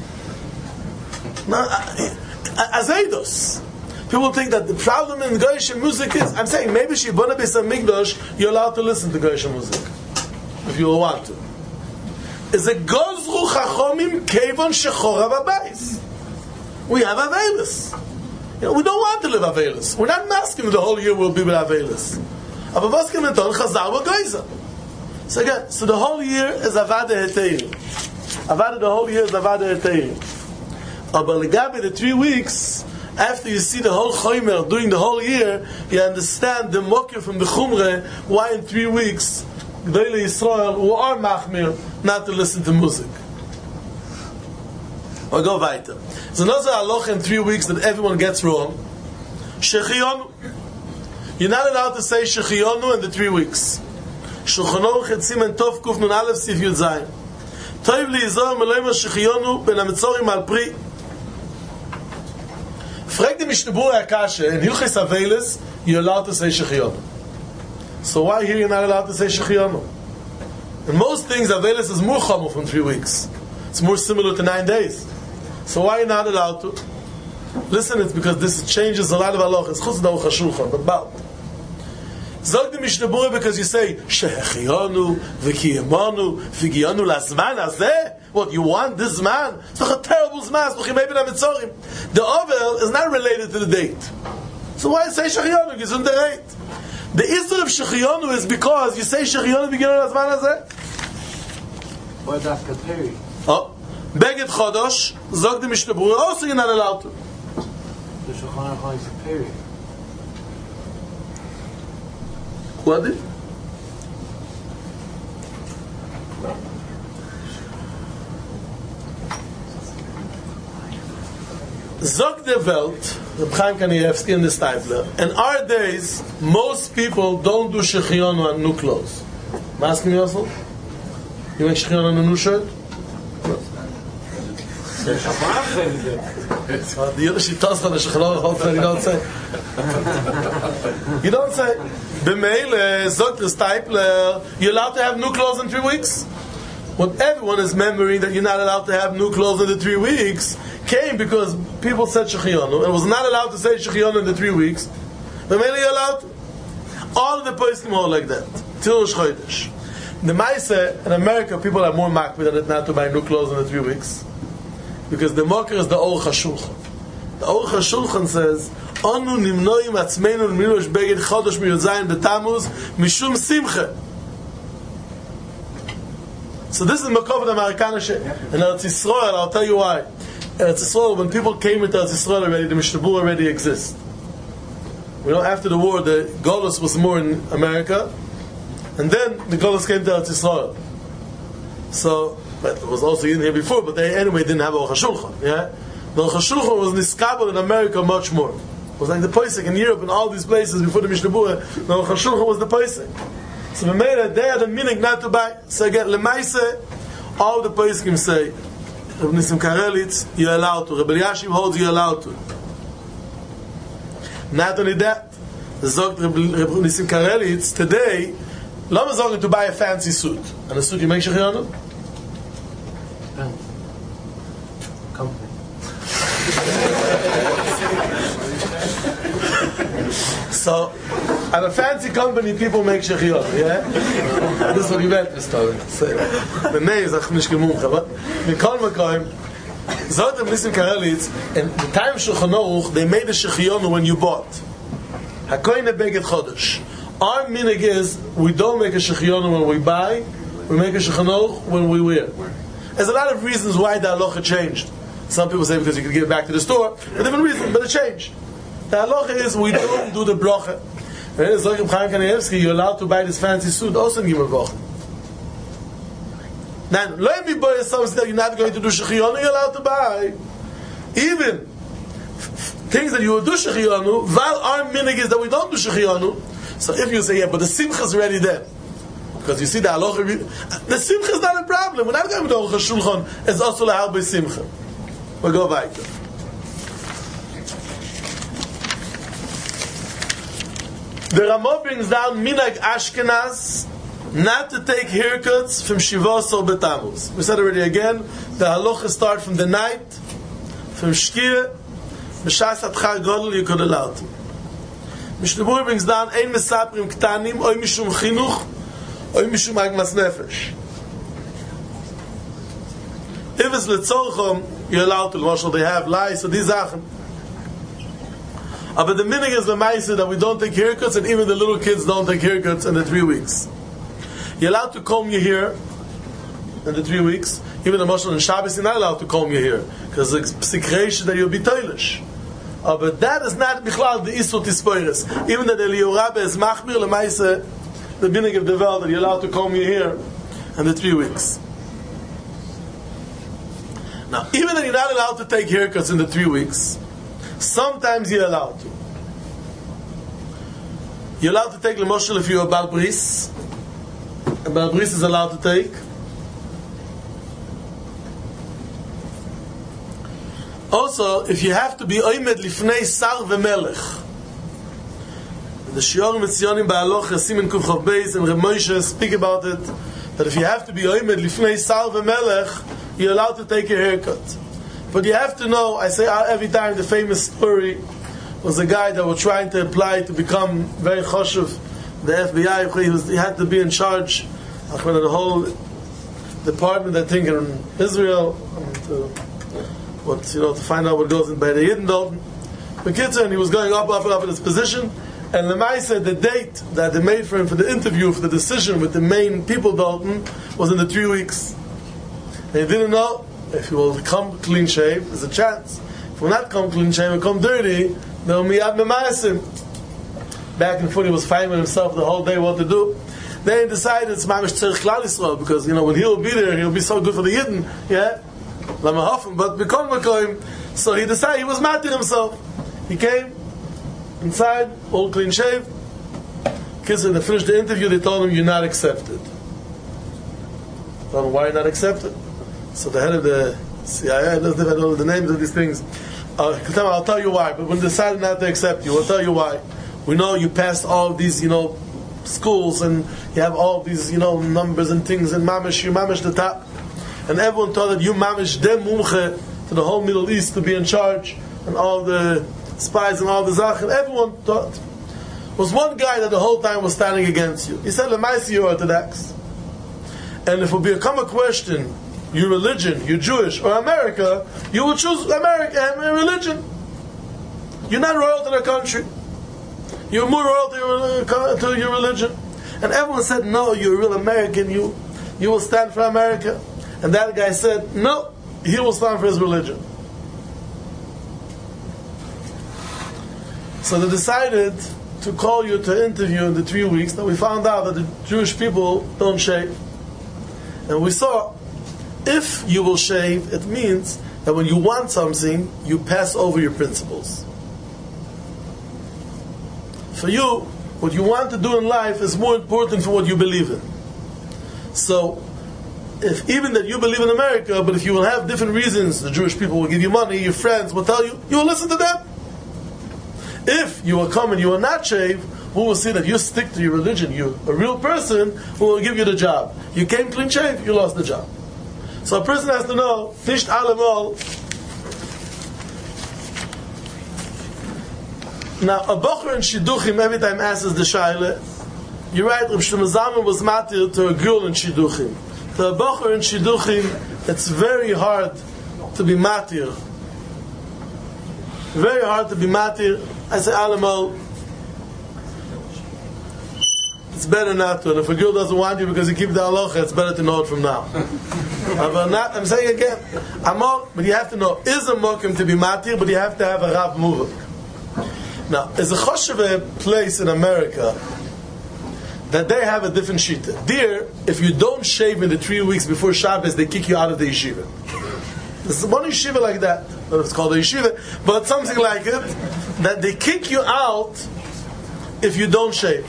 S1: Azeidos. People think that the problem in Goyish music is, I'm saying maybe Shibona Beis HaMikdash you're allowed to listen to Goyish music if you want to. Is a Gozru Chachomim Kevon Shechora V'Bayis. We have Avelis. We don't want to live Avelis. We're not masking the whole year we'll be with Avelis. Avavoskim and Ton Chazar wa Goyza. So again, so the whole year is Avada Heteirim. Avada the whole year is Avada Heteirim. But Legabe, the 3 weeks, after you see the whole Choymer during the whole year, you understand the Mokir from the Chumre, why in 3 weeks, G'dayla Yisrael, who are Machmir, not to listen to music. Or go weiter. So another halacha in 3 weeks that everyone gets wrong. Shechiyonu. You're not allowed to say Shechiyonu in the 3 weeks. Shulchan Aruch Siman Tov Kuf Nun Aleph Sif Yud Zayin. Toiv li Yizor Meloimer Shechiyonu ben HaMetzorim al Pri. Frag the Mishnebura Akasha, in Hilchis Avelis, you're allowed to say Shechiyonu. So why here you're not allowed to say Shechiyonu? In most things, Avelis is more chomer from 3 weeks. It's more similar to 9 days. So why are you not allowed to? Listen, it's because this changes a lot of halachas. It's chutz da Aruch HaShulchan, but about. Zog the Mishnebura because you say Shechiyonu, V'kiyemonu, V'giyonu Lazman Hazeh. What, you want this man? It's not a terrible zman. The ovel is not related to the date. So why say Shechiyonu? It's on the date. The Isra of Shechiyonu is because you say Shechiyonu V'giyonu Lazman Hazeh.
S3: Why that's Kateri?
S1: Oh, Beged Chodosh, Zog the Mishnebura, also you're not allowed to.
S3: The Shulchan Aruch is a period.
S1: What did? Zog the Welt, Reb Chaim Kanievsky and the Steipler. In our days, most people don't do Shechiyonu on new clothes. I'm asking you also? You make Shechiyonu on a new shirt? The other she tossed on the Shechiyonu, you don't say. You don't say. B'meile, Zog the Steipler, you're allowed to have new clothes in 3 weeks? When everyone is remembering that you're not allowed to have new clothes in the 3 weeks, came because people said Shechiyonu and was not allowed to say Shechiyonu in the 3 weeks. B'meile you're allowed to. All of the poskim are like that. Till Rosh Chodesh. The Maaseh, in America, people are more makbid than it not to buy new clothes in the 3 weeks. Because the mocker is the Aruch HaShulchan. The Aruch HaShulchan says, Onu nimnoim atzmeinu l'milosh beged chodosh miyudzayin betamuz mishum simche. So this is Makov Amerikanische. And Eretz Yisrael, I'll tell you why. Eretz Yisrael, when people came into Eretz Yisrael already, the Mishnah Berurah already exists. After the war, the Golus was more in America, and then the Golus came to Eretz Yisrael. So, but it was also in here before, but they anyway didn't have Aruch HaShulchan. Yeah, the Aruch HaShulchan was niskabel in America much more. It was like the Pesach in Europe and all these places before the Mishnah Berurah. The Aruch HaShulchan was the Pesach. So we made it. They had a meaning not to buy. So again, Lemaise, all the Pesachim say, Reb Nissim Karelitz, you're allowed to. Reb Elyashiv holds you're allowed to. Not only that, the Zog Reb Nissim Karelitz today, Lama Zog to buy a fancy suit. And a suit you make Shechianu?
S3: Company.
S1: So, at a fancy company, people make Shechianu, yeah? This is what you meant, Mr. The name is Achmish Gemumcha, but in Kol Makoim, Zog Reb Nissim Karelitz, in the time of Shulchan Aruch, they made a Shechianu when you bought. HaKoyin Beged Chodesh. Our minig is, we don't make a Shechianu when we buy, we make a Shulchan Aruch when we wear. There's a lot of reasons why the halacha changed. Some people say because you could give it back to the store, a different reason, but it changed. The halacha is, we don't do the bracha. And it's like Chaim Kanievsky, you're allowed to buy this fancy suit, also in Gimel Bracha. Now, let me buy something that you're not going to do Shechianu, you're allowed to buy. Even things that you will do Shechianu, while our minig is that we don't do Shechianu. So if you say, yeah, but the Simcha is already there. Because you see the halacha, the Simcha is not a problem. We're not going to do Aruch HaShulchan, it's also lahal by Simcha. We'll go back. The Ramah brings down Minag Ashkenaz not to take haircuts from Shivos or Betamuz. We said already again, the halacha start from the night, from Shkir, B'shas Atchar Godel, you could allow to. Mishnah Berurah brings down Ein Mesaprim Ktanim, Oy Mishum Chinuch, Oy Mishum Agmas Nefesh. If it's Letzorchom, you're allowed to. Moshe, they have lies, so these Sachen. But the meaning is the Maisa that we don't take haircuts, and even the little kids don't take haircuts in the 3 weeks. You're allowed to comb your hair in the 3 weeks. Even the Moshe and Shabbos, you're not allowed to comb your hair, because it's psikreish that you'll be toilish. But that is not Bichlal the Isur Tispoiris. Even that the Eliyahu Rabbe is Machmir, the Maisa, the meaning of the Vel, that you're allowed to comb your hair in the 3 weeks. Now, even that you're not allowed to take haircuts in the 3 weeks, sometimes you're allowed to. You're allowed to take L'moshel if you're a Baal Bris. A Baal Bris is allowed to take. Also, if you have to be Oymed Lifnei Sar V'Melech. The Shior Mitzionim Ba'aloch Yasim Kuf Chav Beis and Reb Moshe speak about it, that if you have to be Oymed Lifnei Sar V'Melech, you're allowed to take a haircut. But you have to know, I say every time, the famous story was a guy that was trying to apply to become very choshev, the FBI. He had to be in charge of the whole department, I think, in Israel, to find out what goes in by the Yidden Dalton. But and he was going up in his position, and Lemai said the date that they made for him for the interview, for the decision with the main people Dalton, was in the 3 weeks. And he didn't know if he will come clean shave, there's a chance. If he will not come clean shave and come dirty, they'll miyad memasim. Back and forth, he was fighting with himself the whole day what to do. Then he decided it's mamish tzerich klal Yisrael, because when he'll be there, he'll be so good for the Yidden, yeah. But B'kol Makoim, so he decided he was matir himself. He came inside, all clean shave. Kids, when they finished the interview, they told him, "You're not accepted." Told him, "Why you're not accepted?" So the head of the CIA doesn't even know the names of these things. I'll tell you why. But when they decided not to accept you, I'll tell you why. We know you passed all of these, schools, and you have all of these, numbers and things, and mamish, you mamish the top. And everyone thought that you mamish dem mumche to the whole Middle East to be in charge, and all the spies and all the zach, and everyone thought. There was one guy that the whole time was standing against you. He said, "Lemaisi, you're Orthodox. And if it will become a question, your religion, you're Jewish, or America, you will choose America and religion. You're not royal to the country. You're more royal to your religion." And everyone said, "No, you're a real American. you will stand for America. And that guy said, no, he will stand for his religion. So they decided to call you to interview in the 3 weeks. That we found out that the Jewish people don't shave. And we saw, if you will shave, it means that when you want something, you pass over your principles. For you, what you want to do in life is more important for what you believe in. So, if even that you believe in America, but if you will have different reasons, the Jewish people will give you money, your friends will tell you, you will listen to them. If you will come and you will not shave, who will see that you stick to your religion, you're a real person, who will give you the job. You came clean shaved, you lost the job. So a person has to know, nicht allemal. Now, a bocher in Shidduchim every time asks the shaila, you're right, Reb Shlomo Zalman was matir to a girl in Shidduchim. To a bocher in Shidduchim, it's very hard to be matir. Very hard to be matir. I say allemal, it's better not to. And if a girl doesn't want you because you keep the halacha, it's better to know it from now. I'm saying again, but you have to know, is a mokim to be matir, but you have to have a Rav Muvak. Now, there's a choshev place in America that they have a different shita. There, if you don't shave in the 3 weeks before Shabbos, they kick you out of the yeshiva. There's one yeshiva like that. I don't know if it's called a yeshiva, but something like it, that they kick you out if you don't shave.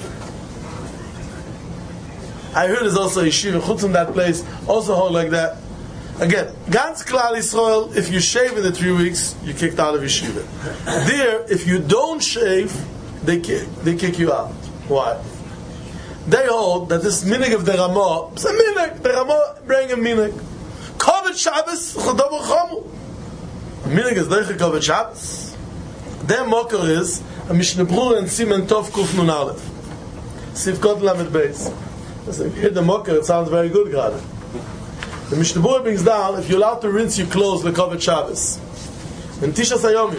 S1: I heard there's also a yeshiva, chutz in that place, also hold like that. Again, ganz klal Yisrael, if you shave in the 3 weeks, you're kicked out of yeshiva. There, if you don't shave, they kick you out. Why? They hold that this minig of the Ramah, it's a minig, the Ramah bring a minig. Kovet Shabbos, chadav chamu. Minig is doiche kovet Shabbos. Their mocker is a Mishnah Brura and Simen Tov Kuf Nun Aleph. Sivkot Lamed Beis. If you hear the mocker, it sounds very good, Grada. The Mishnah Brura brings down, if you're allowed to rinse your clothes, the kovet Shabbos. In Tisha Sayomi.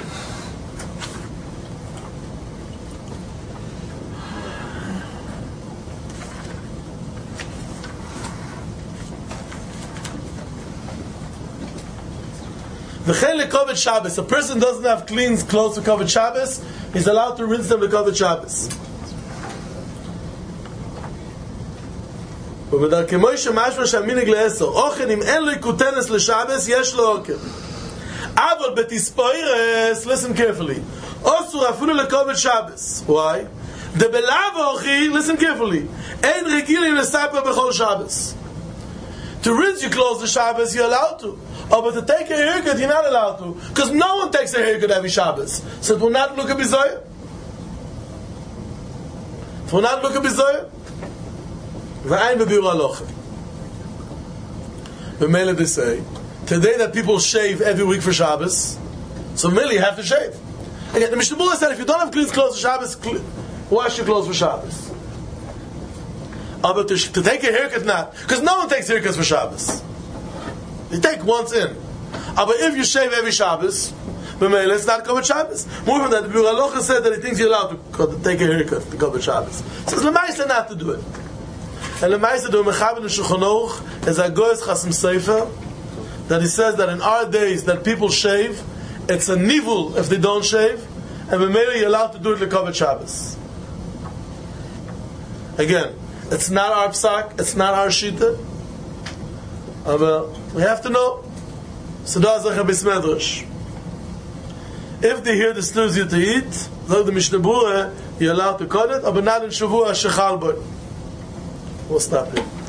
S1: V'chein lekovet Shabbos. A person doesn't have clean clothes to kovet Shabbos, he's allowed to rinse them to kovet Shabbos. ובדרכי מוישה משמע שהמיניג לעשר אוכל אם אין לו יקוטנס לשבס יש לו אוכל אבל בתספוירס listen carefully אוסור אפילו לקובת שבס why? דבלאו אוכי listen carefully אין רגילים לסייפה בכל שבס to rinse your clothes to Shabbos you're allowed to but to take a haircut you're not allowed to because no one takes a haircut every Shabbos so it will not look a bizoya it will not look a bizoya V'ayin b'biur halacha. B'meila they say, today that people shave every week for Shabbos, so really you have to shave. Again, the Mishnah Brura said, if you don't have clean clothes for Shabbos, wash your clothes for Shabbos. But to take a haircut not, because no one takes haircuts for Shabbos. You take once in. But if you shave every Shabbos, b'meila it's not covered Shabbos. More than that, the biur halacha said that he thinks you're allowed to take a haircut to cover Shabbos. So it's l'maisa not to do it. And the Ma'aseh do Mechaber in Shulchan Aruch is a Goyes Chasam Sefer that he says that in our days that people shave, it's a nivul if they don't shave, and b'meila you're allowed to do it l'kovet Shabbos. Again, it's not our psak, it's not our shita, but we have to know. Sedar Zecher Beis Medrash. If they hear the snooze you to eat, like the Mishnah Brura, you're allowed to cut it, but not in Shavua Shechal Boy. We'll stop here.